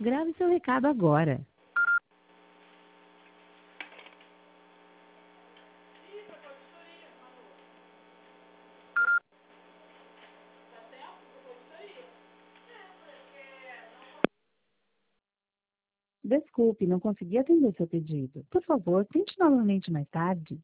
Grave seu recado agora. Desculpe, não consegui atender seu pedido. Por favor, tente novamente mais tarde.